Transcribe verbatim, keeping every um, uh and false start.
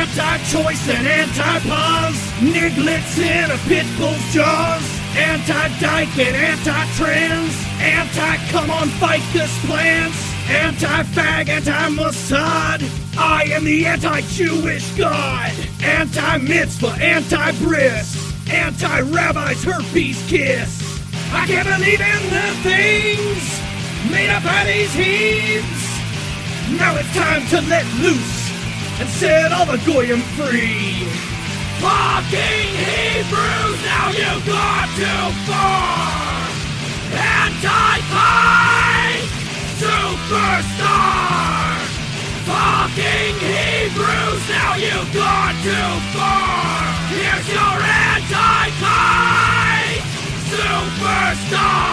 Anti-choice and anti-pause, Niglets in a pit bull's jaws. Anti-dyke and anti-trans, anti-come on fight this plans. Anti-fag, anti-Mossad, I am the anti-Jewish God. Anti-mitzvah, anti-bris, anti-rabbi's herpes kiss. I can't believe in the things made up by these heathens. Now it's time to let loose and set all the goyim free. Fucking Hebrews, now you've gone too far. Anti-pi superstar. Fucking Hebrews, now you've gone too far. Here's your anti-pi superstar.